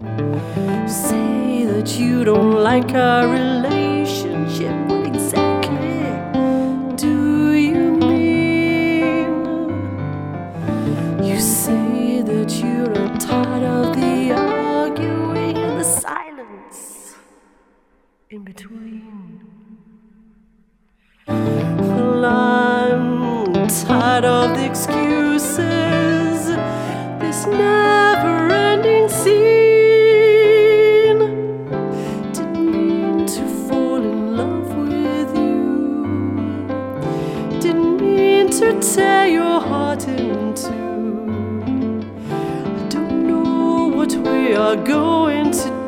Say that you don't like our relationship. What exactly do you mean? You say that you're tired of the arguing and the silence in between. Well, I'm tired of the excuses, this never-ending scene. Didn't mean to fall in love with you, didn't mean to tear your heart in two. I don't know what we are going to do.